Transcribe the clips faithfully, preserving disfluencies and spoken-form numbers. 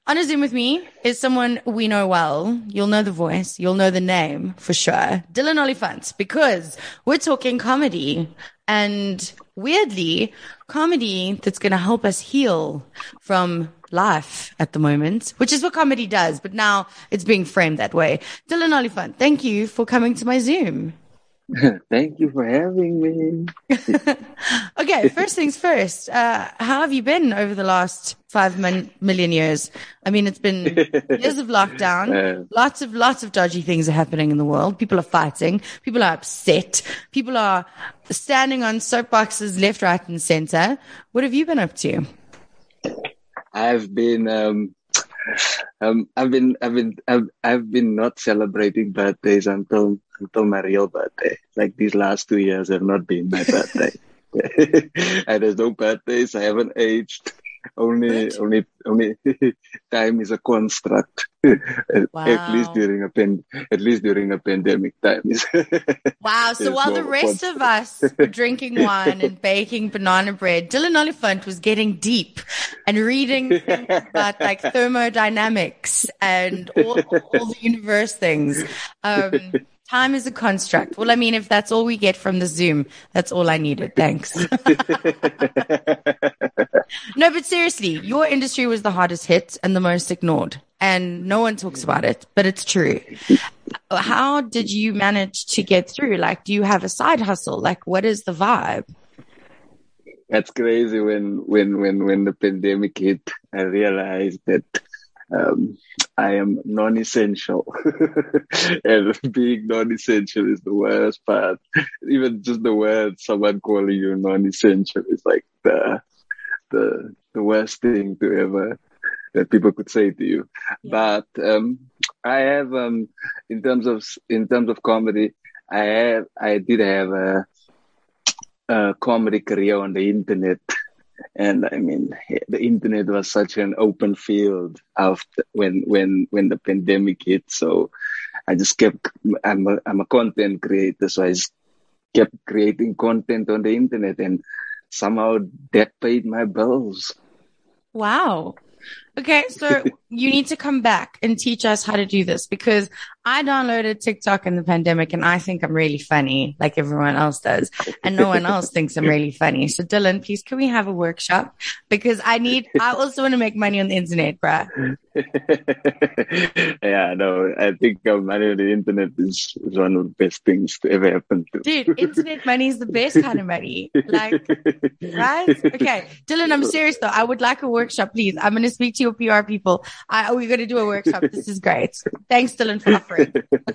On a Zoom with me is someone we know well. You'll know the voice. You'll know the name for sure. Dylan Oliphant, because we're talking comedy and weirdly comedy that's going to help us heal from life at the moment, which is what comedy does. But now it's being framed that way. Dylan Oliphant, thank you for coming to my Zoom. Thank you for having me. Okay, first things first. Uh, how have you been over the last five min- million years? I mean, it's been years of lockdown. Uh, lots of, lots of dodgy things are happening in the world. People are fighting. People are upset. People are standing on soapboxes left, right, and center. What have you been up to? I've been, um, um, I've been, I've been, I've, I've been not celebrating birthdays until until my real birthday. Like these last two years have not been my birthday. And there's no birthdays. I haven't aged. Only, what? only, only time is a construct. Wow. At least during a pen, at least during a pandemic time. Wow. So while the rest of us were drinking wine and baking banana bread, Dylan Oliphant was getting deep and reading things about like thermodynamics and all, all the universe things. Um, Time is a construct. Well, I mean, if that's all we get from the Zoom, that's all I needed. Thanks. No, but seriously, your industry was the hardest hit and the most ignored, and no one talks about it, but it's true. How did you manage to get through? Like, do you have a side hustle? Like, what is the vibe? That's crazy. When, when, when, when the pandemic hit, I realized that Um, I am non-essential. And being non-essential is the worst part. Even just the word someone calling you non-essential is like the the the worst thing to ever that people could say to you. Yeah. But um, I have um, in terms of in terms of comedy, I have I did have a, a comedy career on the internet. And I mean, the internet was such an open field after when when when the pandemic hit. So I just kept. I'm a, I'm a content creator, so I just kept creating content on the internet, and somehow that paid my bills. Wow. Okay, so you need to come back and teach us how to do this, because I downloaded TikTok in the pandemic and I think I'm really funny like everyone else does, and no one else thinks I'm really funny. So Dylan, please, can we have a workshop? Because I need, I also want to make money on the internet, bruh. Yeah, no, I think uh, money on the internet is, is one of the best things to ever happen to. Dude, internet money is the best kind of money. Like, right? Okay. Dylan, I'm serious though. I would like a workshop, please. I'm going to speak to your P R people. I, we're going to do a workshop. This is great. Thanks, Dylan, for offering.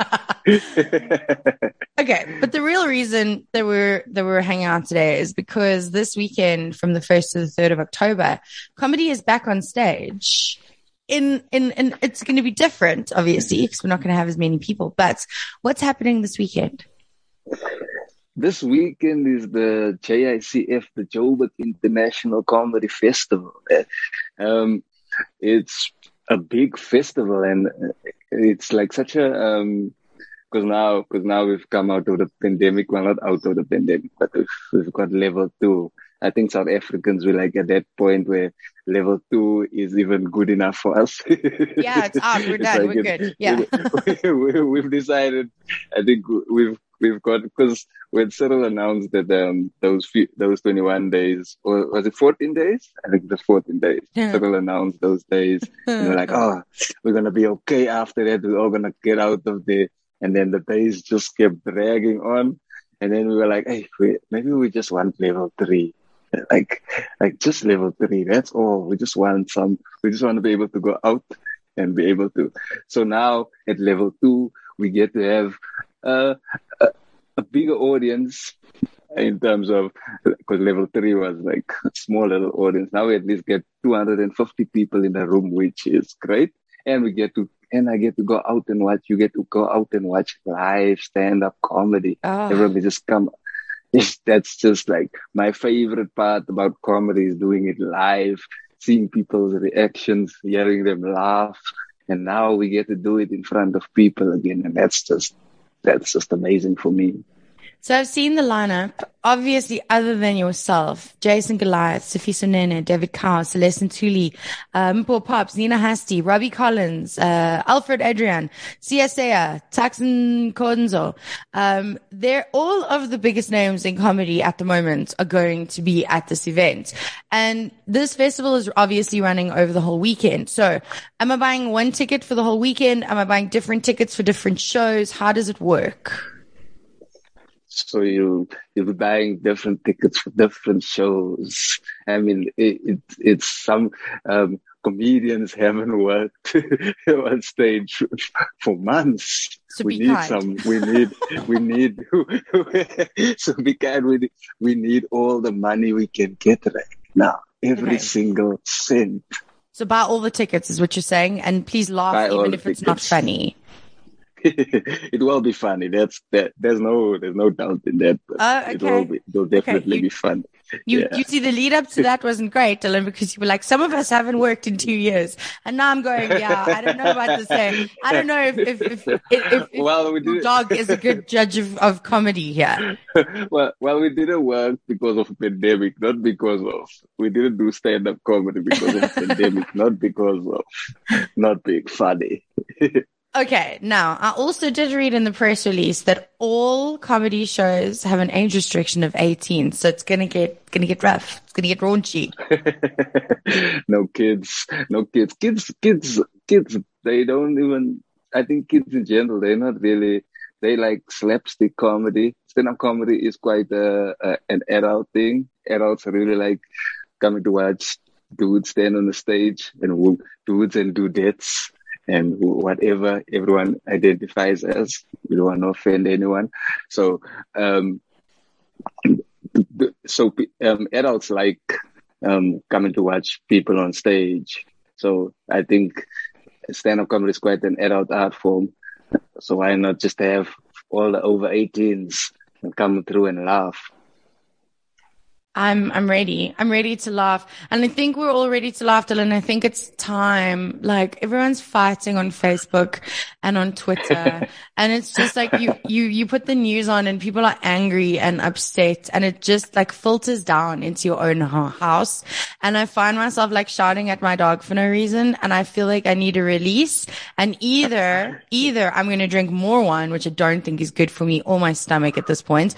Okay. But the real reason that we're, that we're hanging out today is because this weekend from the first to the third of October, comedy is back on stage. In, in, in, it's going to be different, obviously, because we're not going to have as many people, but what's happening this weekend? This weekend is the J I C F, the Joburg International Comedy Festival. Um, it's a big festival, and it's like such a, um, cause now, cause now we've come out of the pandemic. Well, not out of the pandemic, but we've, we've got level two. I think South Africans were like at that point where level two is even good enough for us. Yeah, it's out. We're done. Like we're it, good. Yeah. we, we've decided, I think we've, we've got, because when Cyril announced that, um, those few, those twenty-one days, or was it fourteen days? I think it was fourteen days. Yeah. Cyril announced those days and we're like, oh, we're going to be okay after that. We're all going to get out of there. And then the days just kept dragging on. And then we were like, hey, wait, maybe we just want level three. Like, like just level three. That's all. We just want some, we just want to be able to go out and be able to. So now at level two, we get to have uh, a, a bigger audience in terms of, because level three was like a small little audience. Now we at least get two hundred fifty people in the room, which is great. And we get to, and I get to go out and watch, you get to go out and watch live stand-up comedy. Oh. Everybody just come. That's just like my favorite part about comedy is doing it live, seeing people's reactions, hearing them laugh. And now we get to do it in front of people again. And that's just, that's just amazing for me. So I've seen the lineup. Obviously, other than yourself, Jason Goliath, Sophie Sonene, David Cow, Celeste Ntuli, um, Paul Pops, Nina Hasty, Robbie Collins, uh, Alfred Adrian, C S A, Taxon Konzo. Um, they're all of the biggest names in comedy at the moment are going to be at this event. And this festival is obviously running over the whole weekend. So am I buying one ticket for the whole weekend? Am I buying different tickets for different shows? How does it work? So you you'll be buying different tickets for different shows. I mean, it, it it's some um, comedians haven't worked on stage for months. So we be need kind. some. We need. We need. So be kind. We we need all the money we can get right now. Every Okay. single cent. So buy all the tickets is what you're saying. And please laugh Buy all even the if it's not tickets. funny. It will be funny. That's that. There's no. There's no doubt in that. But Oh, It okay. will be. It will definitely you- be fun. You, Yeah. you see, the lead up to that wasn't great, Dylan, because you were like, some of us haven't worked in two years. And now I'm going, yeah, I don't know about the same. I don't know if, if, if, if, if, if Well, we your did- dog is a good judge of, of comedy here. well, well, we didn't work because of pandemic, not because of. We didn't do stand-up comedy because of pandemic, not because of not being funny. Okay. Now, I also did read in the press release that all comedy shows have an age restriction of eighteen. So it's going to get, going to get rough. It's going to get raunchy. No kids, no kids, kids, kids, kids. They don't even. I think kids in general, they're not really. They like slapstick comedy. Stand-up comedy is quite a, a, an adult thing. Adults really like coming to watch dudes stand on the stage and wo- dudes and dudettes and wh- whatever everyone identifies as. We don't want to offend anyone. So, um, th- so um, adults like um, coming to watch people on stage. So I think stand-up comedy is quite an adult art form. So why not just have all the over eighteens come through and laugh? I'm I'm ready. I'm ready to laugh. And I think we're all ready to laugh, Dylan. I think it's time. Like, everyone's fighting on Facebook and on Twitter. And it's just like you, you, you put the news on and people are angry and upset, and it just like filters down into your own ho- house. And I find myself like shouting at my dog for no reason. And I feel like I need a release. And either, either I'm going to drink more wine, which I don't think is good for me or my stomach at this point.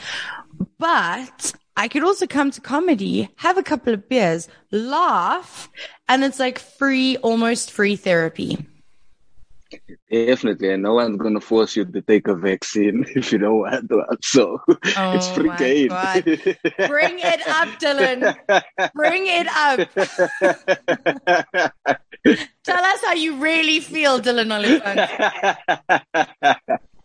But I could also come to comedy, have a couple of beers, laugh, and it's like free, almost free therapy. Definitely, and no one's gonna force you to take a vaccine if you don't want to. So it's Oh free my game. God. Bring it up, Dylan. Bring it up. Tell us how you really feel, Dylan Oliphant.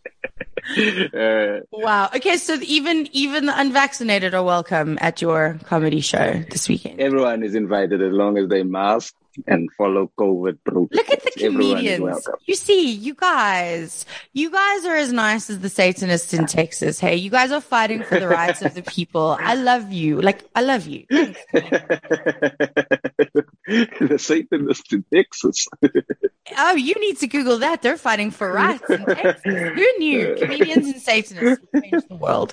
Uh, Wow. Okay, so even even the unvaccinated are welcome at your comedy show this weekend. everyone is invited as long as they mask and follow COVID protocols. Look at the Everyone is comedians. welcome. You see, you guys, you guys are as nice as the Satanists in Texas. Hey, you guys are fighting for the rights of the people. I love you. Like, I love you. Thanks. The Satanists in Texas. Oh, you need to Google that. They're fighting for rights in Texas. Who knew? Comedians and Satanists will change the world.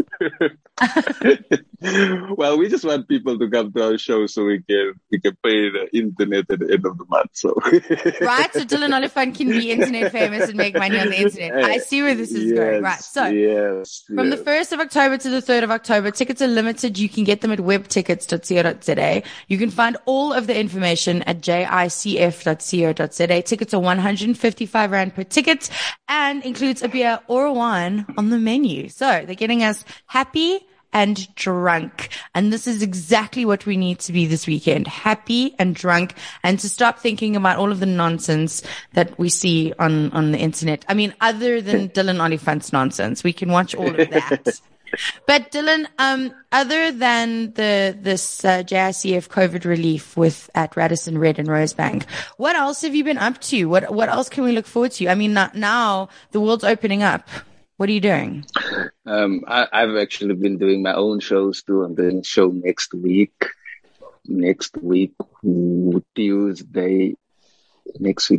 Well, we just want people to come to our show so we can we can pay the internet at the end of the month. So Right? So Dylan Oliphant can be internet famous and make money on the internet. I see where this is yes, going. Right. So yes, from yes. the first of October to the third of October, tickets are limited. You can get them at web tickets dot co dot za. You can find all of the information at j i c f dot co dot za. Tickets are one hundred fifty-five rand per ticket and includes a beer or a wine on the menu. So they're getting us happy and drunk. And this is exactly what we need to be this weekend. Happy and drunk, and to stop thinking about all of the nonsense that we see on, on the internet. I mean, other than Dylan Oliphant's nonsense, we can watch all of that. But Dylan, um, other than the, this, uh, J I C F COVID relief with, at Radisson Red and Rosebank, what else have you been up to? What, what else can we look forward to? I mean, now the world's opening up. What are you doing? Um, I, I've actually been doing my own shows too. I'm doing a show next week. Next week, Tuesday. Next week,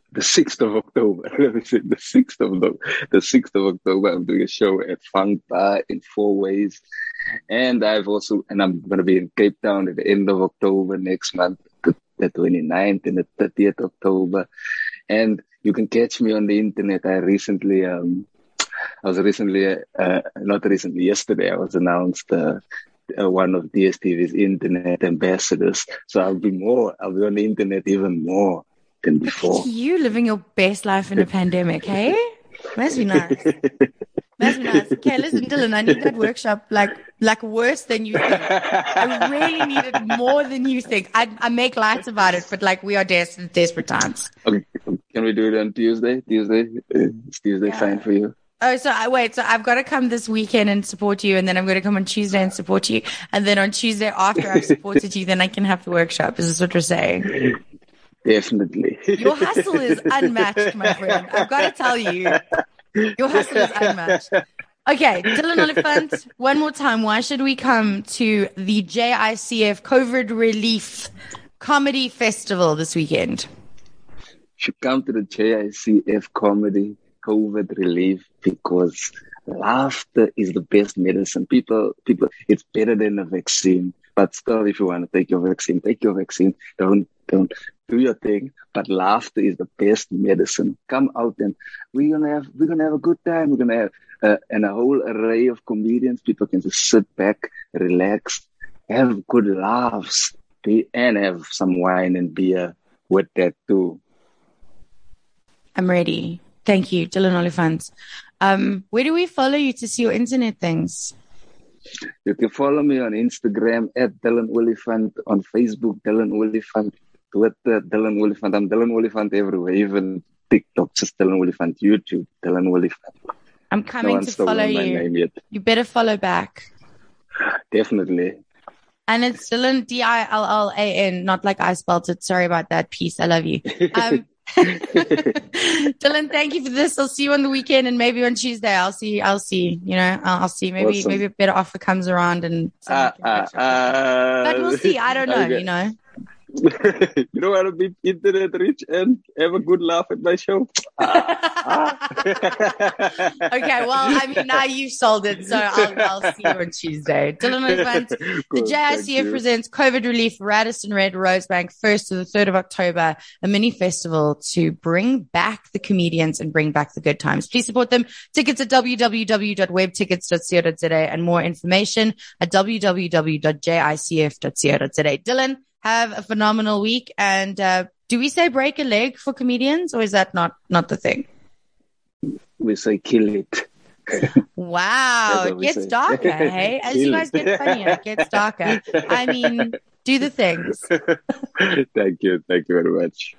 the sixth of October. Let me say the sixth of the, the sixth of October. I'm doing a show at Funk Bar in Four Ways. And I've also, and I'm going to be in Cape Town at the end of October next month, the, the twenty-ninth and the thirtieth of October. And you can catch me on the internet. I recently, um, I was recently, uh, uh, not recently, yesterday, I was announced uh, uh, one of D S T V's internet ambassadors. So I'll be more, I'll be on the internet even more than before. You living your best life in a pandemic, hey? Must be nice. Must be nice. Okay, listen, Dylan, I need that workshop like like worse than you think. I really need it more than you think. I I make lights about it, but like we are des- desperate times. Okay, can we do it on Tuesday? Tuesday? Is Tuesday yeah. fine for you? Oh, so I wait. So I've got to come this weekend and support you, and then I'm going to come on Tuesday and support you, and then on Tuesday after I've supported you, then I can have the workshop. Is this what you're saying? Definitely. Your hustle is unmatched, my friend. I've got to tell you, your hustle is unmatched. Okay, Dylan Oliphant, one more time. Why should we come to the J I C F COVID Relief Comedy Festival this weekend? You should come to the J I C F Comedy COVID Relief because laughter is the best medicine. People, people, it's better than a vaccine. But still, if you want to take your vaccine, take your vaccine. Don't, don't do your thing. But laughter is the best medicine. Come out and we're gonna have, we're gonna have a good time. We're gonna have uh, and a whole array of comedians. People can just sit back, relax, have good laughs, be, and have some wine and beer with that too. I'm ready. Thank you, Dylan Oliphant. Um, where do we follow you to see your internet things? You can follow me on Instagram at Dylan Oliphant, on Facebook, Dylan Oliphant, Twitter, Dylan Oliphant. I'm Dylan Oliphant everywhere, even TikTok, just Dylan Oliphant, YouTube, Dylan Oliphant. I'm coming no to follow you. You better follow back. Definitely. And it's Dylan, D I L L A N, not like I spelled it. Sorry about that. Peace. I love you. Um, Dylan, thank you for this. I'll see you on the weekend and maybe on Tuesday. I'll see. I'll see. You know, I'll, I'll see. Maybe awesome. maybe a better offer comes around and. Uh, uh, uh, but we'll see. I don't know. Okay. You know. You don't want to be internet rich and have a good laugh at my show. Ah, ah. Okay, well, I mean, now you've sold it, so I'll, I'll see you on Tuesday. Dylan Oliphant, the J I C F presents COVID Relief Radisson Red Rosebank first to the third of October, a mini festival to bring back the comedians and bring back the good times. Please support them. Tickets at w w w dot web tickets dot co dot z a and more information at w w w dot j i c f dot co dot z a. Dylan, have a phenomenal week. And uh, do we say break a leg for comedians, or is that not, not the thing? We say kill it. Wow. It gets say. darker, hey? As you guys get funnier, it gets darker. I mean, do the things. Thank you. Thank you very much.